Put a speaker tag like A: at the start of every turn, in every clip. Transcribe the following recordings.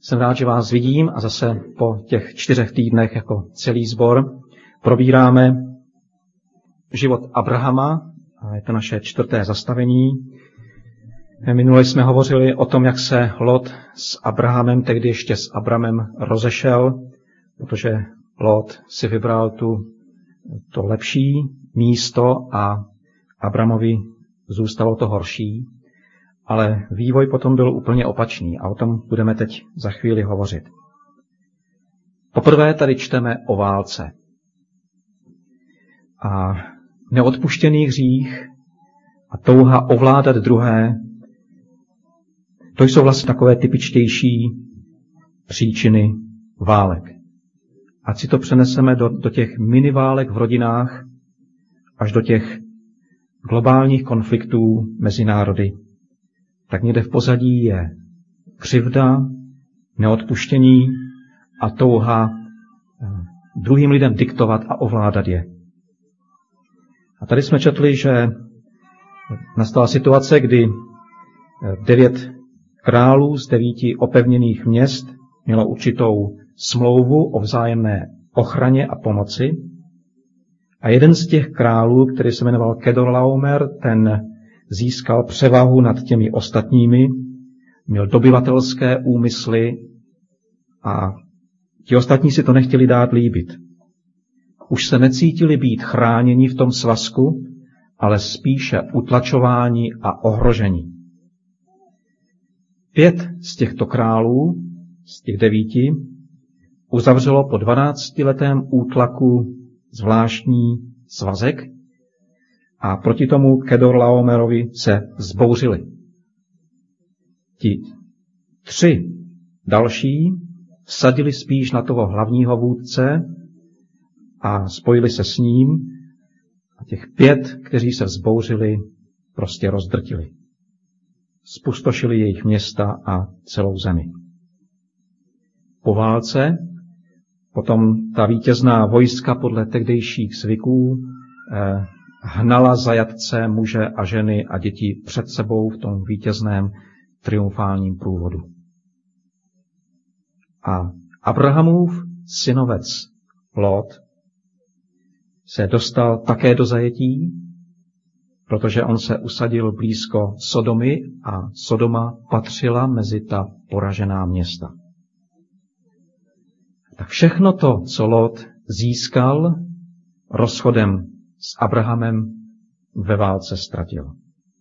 A: Jsem rád, že vás vidím a zase po těch 4 týdnech jako celý sbor probíráme život Abrahama. A je to naše 4. zastavení. Minule jsme hovořili o tom, jak se Lot s Abrahamem, tehdy ještě s Abramem, rozešel, protože Lot si vybral to lepší místo a Abramovi zůstalo to horší. Ale vývoj potom byl úplně opačný a o tom budeme teď za chvíli hovořit. Poprvé tady čteme o válce. A neodpuštěný hřích a touha ovládat druhé, to jsou vlastně takové typičtější příčiny válek. Ať si to přeneseme do těch miniválek v rodinách, až do těch globálních konfliktů mezi národy, tak někde v pozadí je křivda, neodpuštění a touha druhým lidem diktovat a ovládat je. A tady jsme četli, že nastala situace, kdy 9 králů z 9 opevněných měst mělo určitou smlouvu o vzájemné ochraně a pomoci. A jeden z těch králů, který se jmenoval Kedorlaomer, ten získal převahu nad těmi ostatními, měl dobyvatelské úmysly a ti ostatní si to nechtěli dát líbit. Už se necítili být chráněni v tom svazku, ale spíše utlačováni a ohrožení. 5 z těchto králů, z těch 9, uzavřelo po 12letém útlaku zvláštní svazek a proti tomu Kedorlaomerovi se vzbouřili. Ti 3 další vsadili spíš na toho hlavního vůdce a spojili se s ním a těch 5, kteří se vzbouřili, prostě rozdrtili. Spustošili jejich města a celou zemi. Po válce potom ta vítězná vojska podle tehdejších zvyků hnala zajatce, muže a ženy a děti před sebou v tom vítězném triumfálním průvodu. A Abrahamův synovec Lot se dostal také do zajetí, protože on se usadil blízko Sodomy a Sodoma patřila mezi ta poražená města. Tak všechno to, co Lot získal rozchodem s Abrahamem, ve válce ztratil.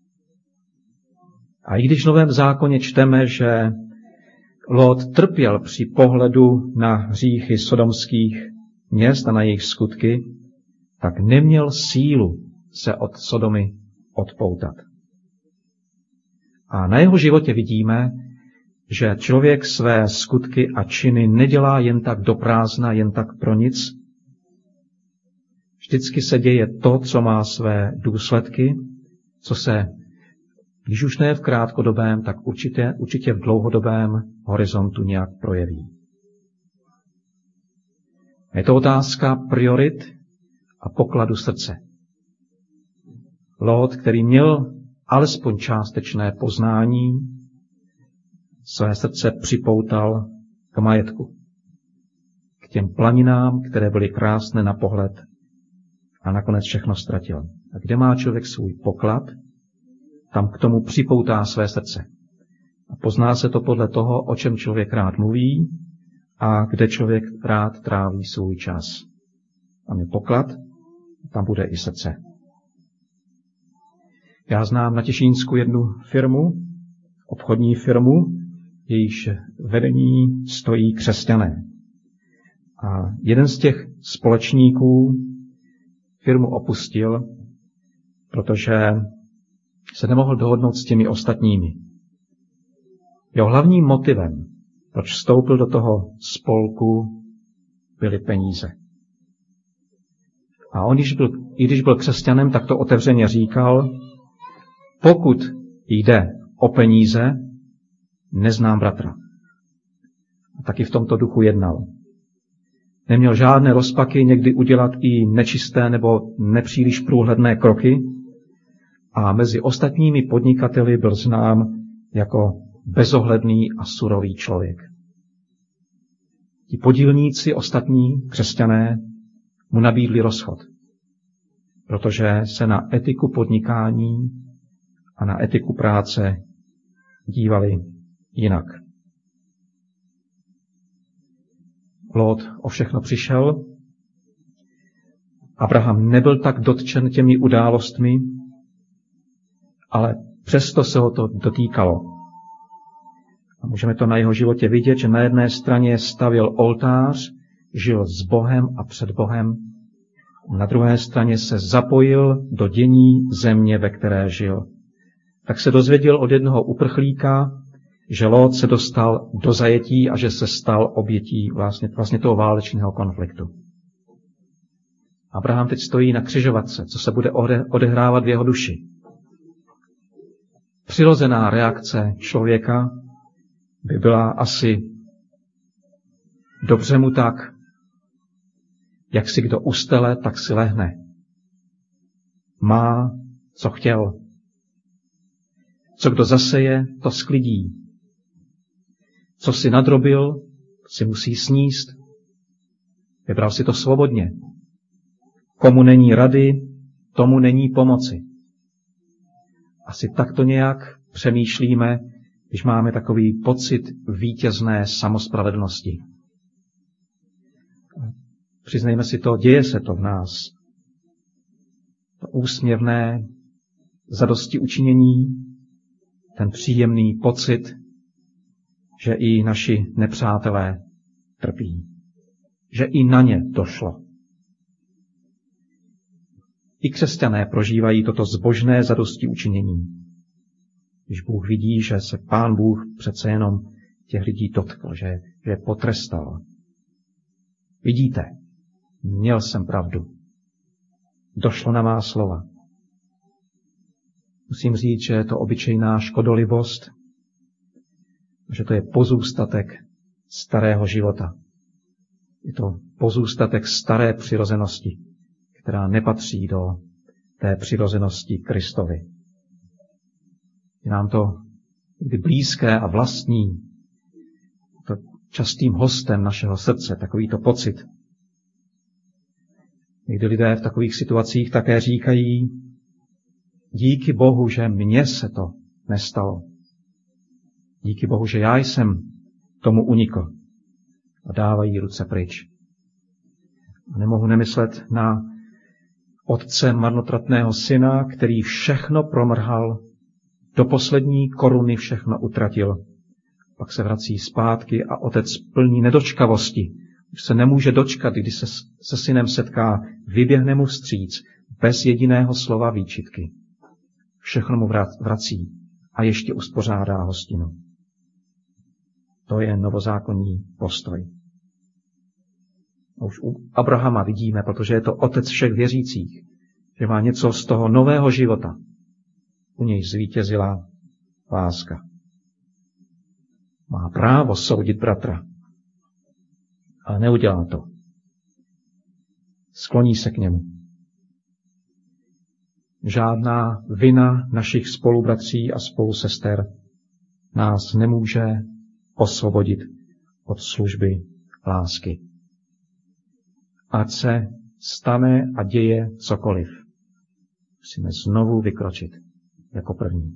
A: A i když v Novém zákoně čteme, že Lot trpěl při pohledu na hříchy sodomských měst a na jejich skutky, tak neměl sílu se od Sodomy odpoutat. A na jeho životě vidíme, že člověk své skutky a činy nedělá jen tak do prázdna, jen tak pro nic. Vždycky se děje to, co má své důsledky, co se, když už ne v krátkodobém, tak určitě v dlouhodobém horizontu nějak projeví. Je to otázka priorit a pokladu srdce. Lot, který měl alespoň částečné poznání, své srdce připoutal k majetku, k těm planinám, které byly krásné na pohled, a nakonec všechno ztratil. A kde má člověk svůj poklad, tam k tomu připoutá své srdce. A pozná se to podle toho, o čem člověk rád mluví a kde člověk rád tráví svůj čas. Tam je poklad, tam bude i srdce. Já znám na Těšínsku jednu firmu, obchodní firmu, jejíž vedení stojí křesťané. A jeden z těch společníků firmu opustil, protože se nemohl dohodnout s těmi ostatními. Jeho hlavním motivem, proč vstoupil do toho spolku, byly peníze. A on, i když byl křesťanem, tak to otevřeně říkal, pokud jde o peníze, neznám bratra. A taky v tomto duchu jednal. Neměl žádné rozpaky někdy udělat i nečisté nebo nepříliš průhledné kroky a mezi ostatními podnikateli byl znám jako bezohledný a surový člověk. ti podílníci, ostatní křesťané, mu nabídli rozchod, protože se na etiku podnikání a na etiku práce dívali jinak. Lót o všechno přišel. Abraham nebyl tak dotčen těmi událostmi, ale přesto se ho to dotýkalo. A můžeme to na jeho životě vidět, že na jedné straně stavěl oltář, žil s Bohem a před Bohem, na druhé straně se zapojil do dění země, ve které žil. Tak se dozvěděl od jednoho uprchlíka, že Lót se dostal do zajetí a že se stal obětí vlastně toho válečného konfliktu. Abraham teď stojí na křižovatce, co se bude odehrávat v jeho duši. Přirozená reakce člověka by byla asi dobře mu tak, jak si kdo ustele, tak si lehne. Má, co chtěl. Co kdo zaseje, to sklidí. Co si nadrobil, si musí sníst. Vybral si to svobodně. Komu není rady, tomu není pomoci. Asi takto nějak přemýšlíme, když máme takový pocit vítězné samospravedlnosti. Přiznejme si to, děje se to v nás. To úsměvné zadosti učinění, ten příjemný pocit, že i naši nepřátelé trpí. Že i na ně došlo. I křesťané prožívají toto zbožné zadosti učinění. Když Bůh vidí, že se Pán Bůh přece jenom těch lidí dotkl, že je potrestal. Vidíte, měl jsem pravdu. Došlo na má slova. Musím říct, že je to obyčejná škodolibost, že to je pozůstatek starého života. Je to pozůstatek staré přirozenosti, která nepatří do té přirozenosti Kristovi. Je nám to někdy blízké a vlastní, to častým hostem našeho srdce, takovýto pocit. Někdy lidé v takových situacích také říkají, díky Bohu, že mně se to nestalo. Díky Bohu, že já jsem tomu unikl. A dávají ruce pryč. A nemohu nemyslet na otce marnotratného syna, který všechno promrhal, do poslední koruny všechno utratil. Pak se vrací zpátky a otec plný nedočkavosti. Už se nemůže dočkat, kdy se synem setká, vyběhne mu vstříc, bez jediného slova výčitky. Všechno mu vrací a ještě uspořádá hostinu. To je novozákonní postoj. A už u Abrahama vidíme, protože je to otec všech věřících, že má něco z toho nového života. U něj zvítězila láska. Má právo soudit bratra, ale neudělá to. Skloní se k němu. Žádná vina našich spolubratří a spolusester nás nemůže osvobodit od služby lásky. Ať se stane a děje cokoliv. Musíme znovu vykročit jako první.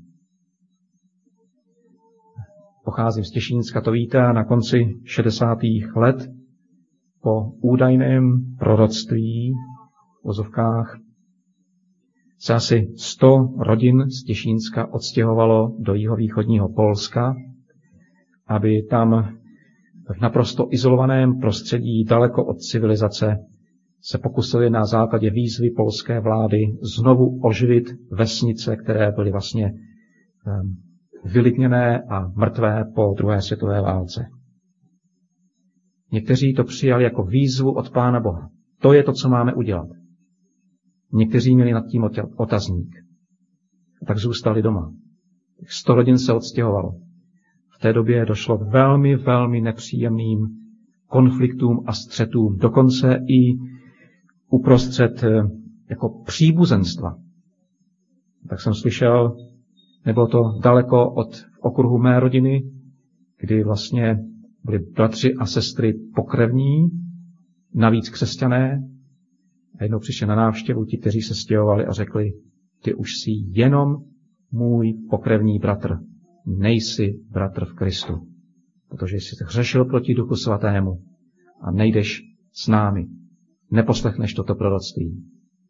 A: Pocházím z Těšínska, to víte, a na konci 60. let po údajném proroctví v ozovkách se asi 100 rodin z Těšínska odstěhovalo do jihovýchodního Polska, aby tam v naprosto izolovaném prostředí daleko od civilizace se pokusili na základě výzvy polské vlády znovu oživit vesnice, které byly vlastně vylidněné a mrtvé po druhé světové válce. Někteří to přijali jako výzvu od Pána Boha. To je to, co máme udělat. Někteří měli nad tím otazník. A tak zůstali doma. 100 rodin se odstěhovalo. V té době došlo k velmi, velmi nepříjemným konfliktům a střetům. Dokonce i uprostřed jako příbuzenstva. Tak jsem slyšel, nebylo to daleko od okruhu mé rodiny, kdy vlastně byli bratři a sestry pokrevní, navíc křesťané. A jednou přišli na návštěvu ti, kteří se stěhovali a řekli, ty už jsi jenom můj pokrevní bratr, nejsi bratr v Kristu, protože jsi hřešil proti Duchu Svatému a nejdeš s námi, neposlechneš toto proroctví.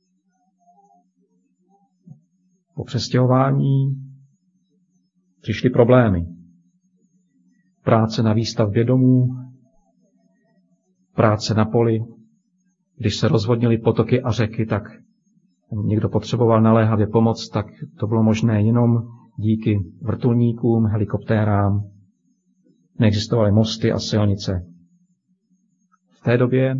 A: Po přestěhování přišly problémy. Práce na výstavbě domů, práce na poli. Když se rozvodnily potoky a řeky, tak někdo potřeboval naléhavě pomoc, tak to bylo možné jenom díky vrtulníkům, helikoptérám. Neexistovaly mosty a silnice. V té době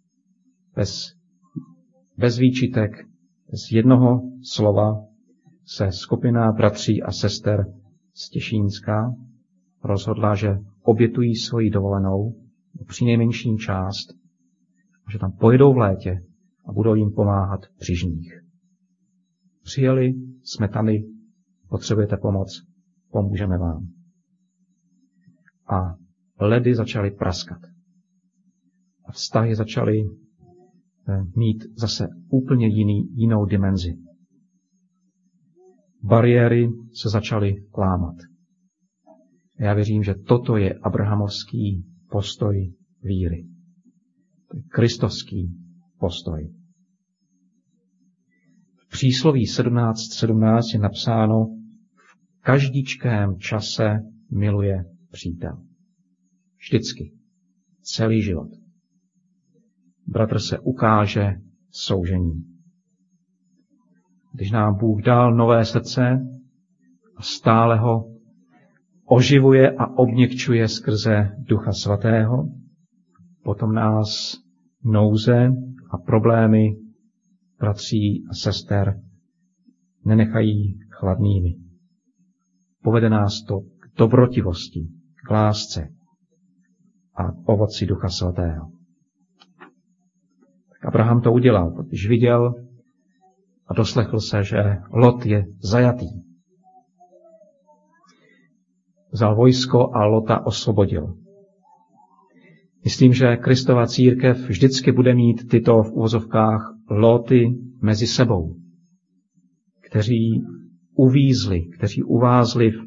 A: bez výčitek, bez jednoho slova se skupina bratří a sester z Těšínska rozhodla, že obětují svoji dovolenou, přinejmenším část, že tam pojedou v létě a budou jim pomáhat při žních. Přijeli, jsme tady, potřebujete pomoc, pomůžeme vám. A ledy začaly praskat. A vztahy začaly mít zase úplně jinou dimenzi. Bariéry se začaly lámat. Já věřím, že toto je abrahamovský postoj víry. To je kristovský postoj. V přísloví 17:17 je napsáno, v každičkém čase miluje přítel. Vždycky. Celý život. Bratr se ukáže soužení. Když nám Bůh dal nové srdce a stále ho oživuje a obměkčuje skrze Ducha Svatého, potom nás nouze a problémy bratří a sester nenechají chladnými. Povede nás to k dobrotivosti, k lásce a k ovoci Ducha Svatého. Tak Abraham to udělal, když viděl a doslechl se, že Lot je zajatý. Vzal vojsko a Lota osvobodil. Myslím, že Kristova církev vždycky bude mít tyto v uvozovkách Loty mezi sebou, kteří uvázli v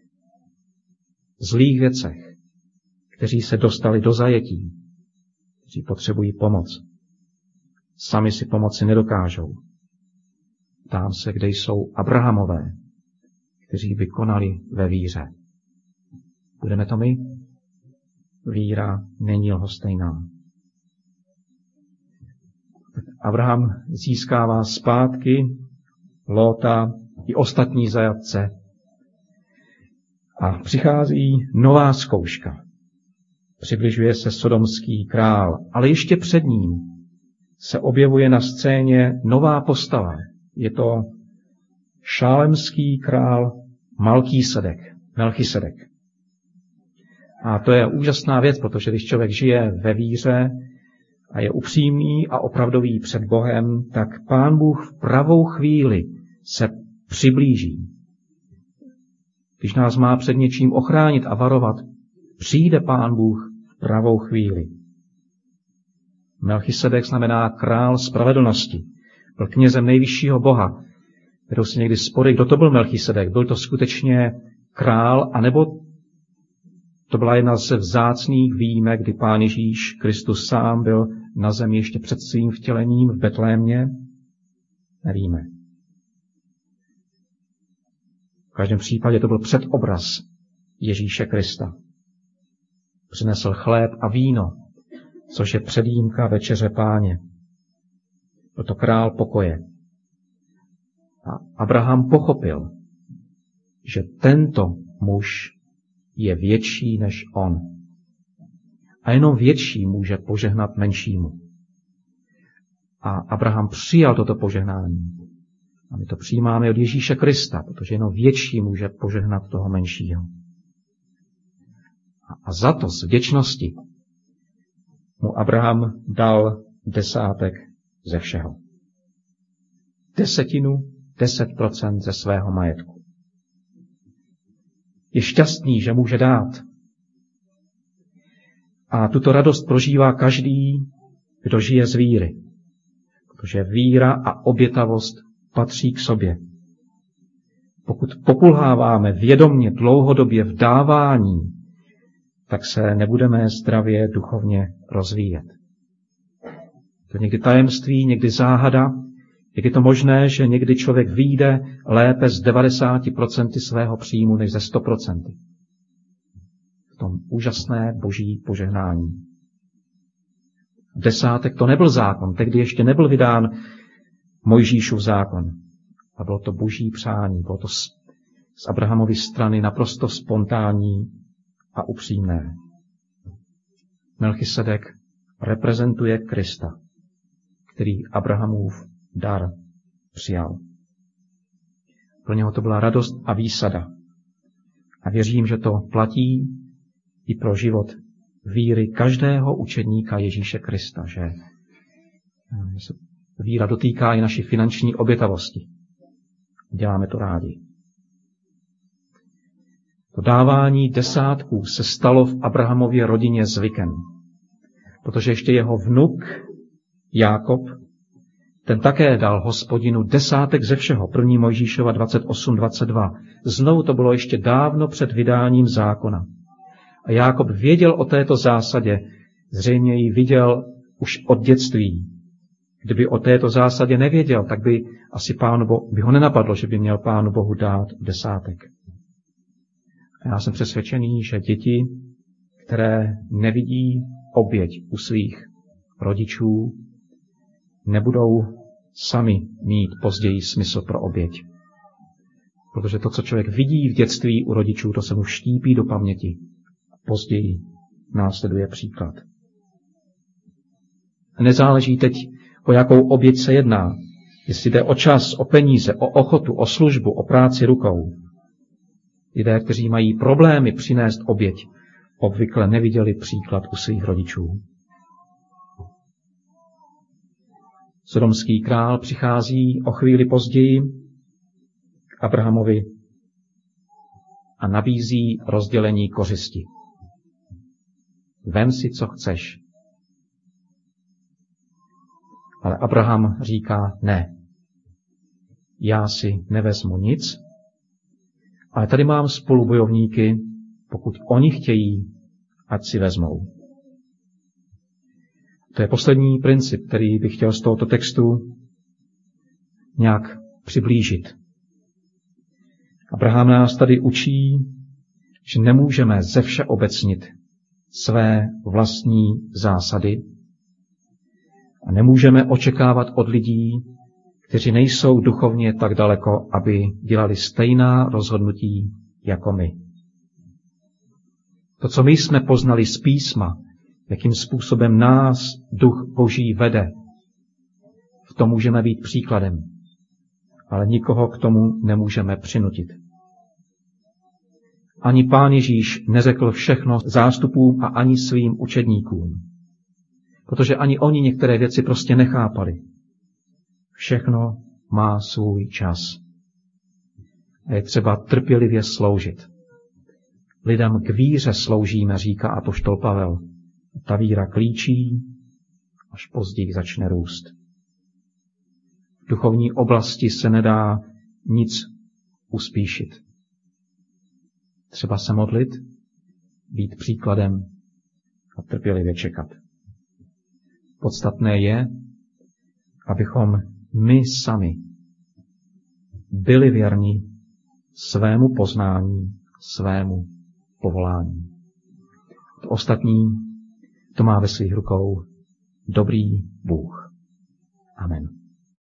A: zlých věcech, kteří se dostali do zajetí, kteří potřebují pomoc. Sami si pomoci nedokážou. Ptám se, kde jsou Abrahamové, kteří vykonali ve víře. Budeme to my? Víra není lhostejná. Abraham získává zpátky Lóta i ostatní zajatce. A přichází nová zkouška. Přibližuje se sodomský král, ale ještě před ním se objevuje na scéně nová postava. Je to šálemský král Melchisedek. A to je úžasná věc, protože když člověk žije ve víře a je upřímný a opravdový před Bohem, tak Pán Bůh v pravou chvíli se přiblíží. Když nás má před něčím ochránit a varovat, přijde Pán Bůh v pravou chvíli. Melchisedek znamená král spravedlnosti. Byl knězem nejvyššího Boha. Vedou se někdy spory, kdo to byl Melchisedek. Byl to skutečně král, anebo to byla jedna ze vzácných výjimek, kdy Pán Ježíš Kristus sám byl na zemi ještě před svým vtělením v Betlémě? Nevíme. V každém případě to byl předobraz Ježíše Krista. Přinesl chléb a víno, což je předjímka večeře Páně. Byl to král pokoje. A Abraham pochopil, že tento muž je větší než on. A jenom větší může požehnat menšímu. A Abraham přijal toto požehnání. A my to přijímáme od Ježíše Krista, protože jenom větší může požehnat toho menšího. A za to z vděčnosti mu Abraham dal 10% ze všeho. 10% ze svého majetku. Je šťastný, že může dát. A tuto radost prožívá každý, kdo žije z víry. Protože víra a obětavost patří k sobě. Pokud pokulháváme vědomně dlouhodobě v dávání, tak se nebudeme zdravě duchovně rozvíjet. To je někdy tajemství, někdy záhada, jak je to možné, že někdy člověk vyjde lépe z 90% svého příjmu než ze 100%. V tom úžasné boží požehnání. Desátek to nebyl zákon, tehdy ještě nebyl vydán Mojžíšův zákon. A bylo to boží přání, bylo to z Abrahamovy strany naprosto spontánní a upřímné. Melchisedek reprezentuje Krista, který Abrahamův dar přijal. Pro něho to byla radost a výsada. A věřím, že to platí i pro život víry každého učedníka Ježíše Krista, že se víra dotýká i naší finanční obětavosti. Děláme to rádi. To dávání desátků se stalo v Abrahamově rodině zvykem, protože ještě jeho vnuk Jákob, ten také dal Hospodinu desátek ze všeho, 1. Mojžíšova 28:22. Znovu to bylo ještě dávno před vydáním zákona. A Jákob věděl o této zásadě, zřejmě ji viděl už od dětství. Kdyby o této zásadě nevěděl, tak by asi by ho nenapadlo, že by měl Pánu Bohu dát desátek. A já jsem přesvědčený, že děti, které nevidí oběť u svých rodičů, nebudou sami mít později smysl pro oběť. Protože to, co člověk vidí v dětství u rodičů, to se mu štípí do paměti. Později následuje příklad. Nezáleží teď, o jakou oběť se jedná. Jestli jde o čas, o peníze, o ochotu, o službu, o práci rukou. Lidé, kteří mají problémy přinést oběť, obvykle neviděli příklad u svých rodičů. Sodomský král přichází o chvíli později k Abrahamovi a nabízí rozdělení kořisti. Vem si, co chceš. Ale Abraham říká ne. Já si nevezmu nic, ale tady mám spolubojovníky, pokud oni chtějí, ať si vezmou. To je poslední princip, který bych chtěl z tohoto textu nějak přiblížit. Abraham nás tady učí, že nemůžeme ze všeobecnit své vlastní zásady a nemůžeme očekávat od lidí, kteří nejsou duchovně tak daleko, aby dělali stejná rozhodnutí jako my. To, co my jsme poznali z písma, jakým způsobem nás Duch Boží vede, v tom můžeme být příkladem, ale nikoho k tomu nemůžeme přinutit. Ani Pán Ježíš neřekl všechno zástupům a ani svým učedníkům, protože ani oni některé věci prostě nechápali. Všechno má svůj čas. A je třeba trpělivě sloužit. Lidem k víře sloužíme, říká apoštol Pavel. Ta víra klíčí, až později začne růst. V duchovní oblasti se nedá nic uspíšit. Třeba se modlit, být příkladem a trpělivě čekat. Podstatné je, abychom my sami byli věrni svému poznání, svému povolání. To ostatní to má ve svých rukou dobrý Bůh. Amen.